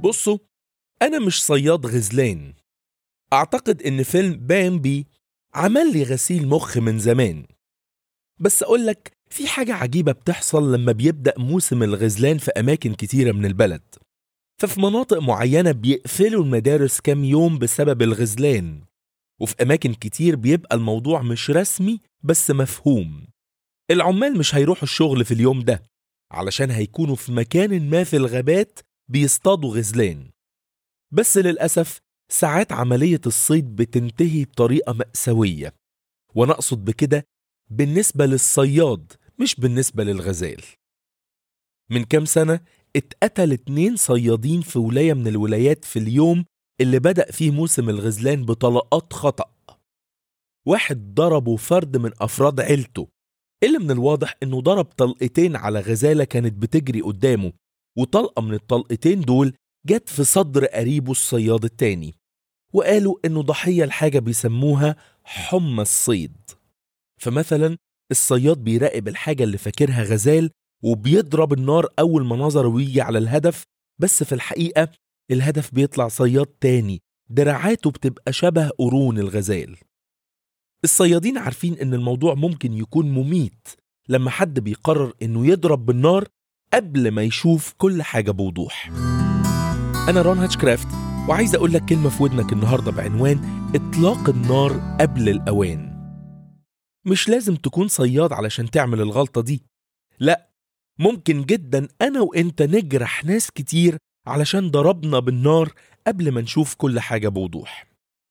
بصوا، أنا مش صياد غزلان. أعتقد إن فيلم بامبي عمل لي غسيل مخ من زمان. بس أقولك في حاجة عجيبة بتحصل لما بيبدأ موسم الغزلان في أماكن كتيرة من البلد. ففي مناطق معينة بيقفلوا المدارس كام يوم بسبب الغزلان، وفي أماكن كتير بيبقى الموضوع مش رسمي بس مفهوم. العمال مش هيروحوا الشغل في اليوم ده علشان هيكونوا في مكان ما في الغابات بيصطادوا غزلان. بس للأسف ساعات عملية الصيد بتنتهي بطريقة مأساوية، وأنا أقصد بكده بالنسبة للصياد مش بالنسبة للغزال. من كام سنة اتقتل 2 صيادين في ولاية من الولايات في اليوم اللي بدأ فيه موسم الغزلان بطلقات خطأ. واحد ضربه فرد من أفراد عيلته، اللي من الواضح إنه ضرب طلقتين على غزالة كانت بتجري قدامه، وطلقة من الطلقتين دول جت في صدر قريبه الصياد التاني، وقالوا إنه ضحية لحاجة بيسموها حمى الصيد. فمثلا الصياد بيراقب الحاجة اللي فاكرها غزال وبيضرب النار أول ما نظره يجي على الهدف، بس في الحقيقة الهدف بيطلع صياد تاني دراعاته بتبقى شبه قرون الغزال. الصيادين عارفين إن الموضوع ممكن يكون مميت لما حد بيقرر إنه يضرب بالنار قبل ما يشوف كل حاجة بوضوح. أنا رون هاتشكرافت، وعايز أقول لك كلمة في ودنك النهاردة بعنوان إطلاق النار قبل الأوان. مش لازم تكون صياد علشان تعمل الغلطة دي، لا، ممكن جدا أنا وإنت نجرح ناس كتير علشان ضربنا بالنار قبل ما نشوف كل حاجة بوضوح.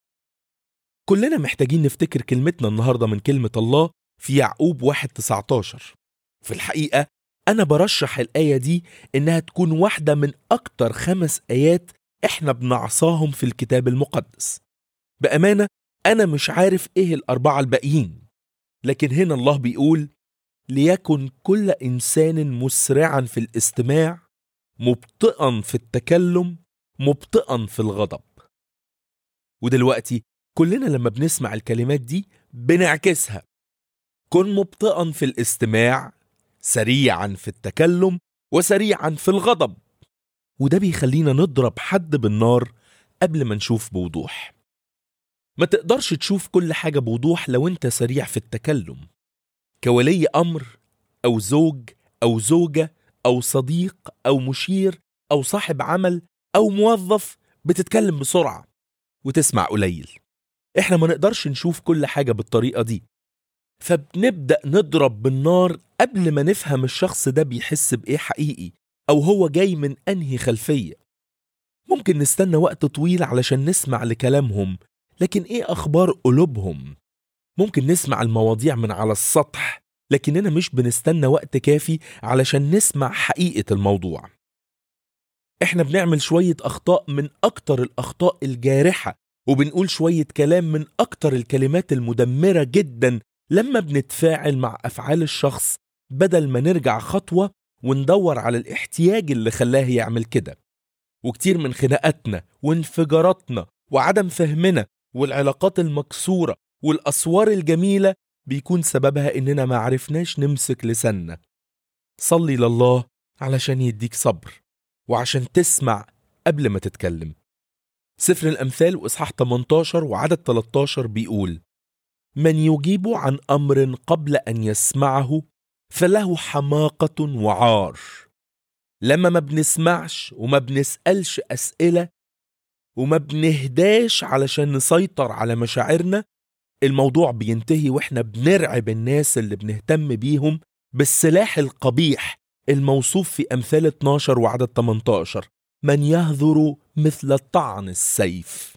كلنا محتاجين نفتكر كلمتنا النهاردة من كلمة الله في يعقوب 1:19. في الحقيقة أنا برشح الآية دي إنها تكون واحدة من أكتر 5 آيات إحنا بنعصاهم في الكتاب المقدس. بأمانة أنا مش عارف إيه ال4 الباقيين، لكن هنا الله بيقول: ليكن كل إنسان مسرعا في الاستماع، مبطئا في التكلم، مبطئا في الغضب. ودلوقتي كلنا لما بنسمع الكلمات دي بنعكسها: كن مبطئا في الاستماع، سريعا في التكلم، وسريعا في الغضب. وده بيخلينا نضرب حد بالنار قبل ما نشوف بوضوح. ما تقدرش تشوف كل حاجة بوضوح لو انت سريع في التكلم. كولي أمر أو زوج أو زوجة أو صديق أو مشير أو صاحب عمل أو موظف بتتكلم بسرعة وتسمع قليل. احنا ما نقدرش نشوف كل حاجة بالطريقة دي، فبنبدأ نضرب بالنار قبل ما نفهم الشخص ده بيحس بإيه حقيقي أو هو جاي من أنهي خلفية. ممكن نستنى وقت طويل علشان نسمع لكلامهم، لكن إيه أخبار قلوبهم؟ ممكن نسمع المواضيع من على السطح، لكننا مش بنستنى وقت كافي علشان نسمع حقيقة الموضوع. احنا بنعمل شوية أخطاء من أكتر الأخطاء الجارحة، وبنقول شوية كلام من أكتر الكلمات المدمرة جدا لما بنتفاعل مع أفعال الشخص، بدل ما نرجع خطوة وندور على الاحتياج اللي خلاه يعمل كده. وكتير من خناقاتنا وانفجاراتنا وعدم فهمنا والعلاقات المكسورة والأسوار الجميلة بيكون سببها إننا ما عرفناش نمسك لساننا. صلي لله علشان يديك صبر وعشان تسمع قبل ما تتكلم. سفر الأمثال وإصحاح 18 وعدد 13 بيقول: من يجيب عن أمر قبل أن يسمعه فله حماقة وعار. لما ما بنسمعش وما بنسألش أسئلة وما بنهداش علشان نسيطر على مشاعرنا، الموضوع بينتهي وإحنا بنرعب الناس اللي بنهتم بيهم بالسلاح القبيح الموصوف في أمثال 12 وعدد 18: من يهذر مثل طعن السيف.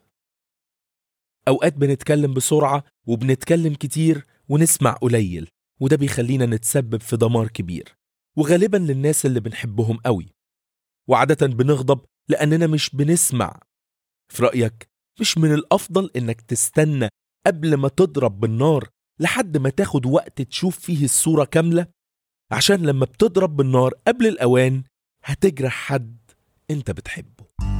أوقات بنتكلم بسرعة وبنتكلم كتير ونسمع قليل، وده بيخلينا نتسبب في دمار كبير، وغالبا للناس اللي بنحبهم قوي. وعادة بنغضب لأننا مش بنسمع. في رأيك مش من الأفضل إنك تستنى قبل ما تضرب بالنار لحد ما تاخد وقت تشوف فيه الصورة كاملة؟ عشان لما بتضرب بالنار قبل الأوان هتجرح حد انت بتحبه.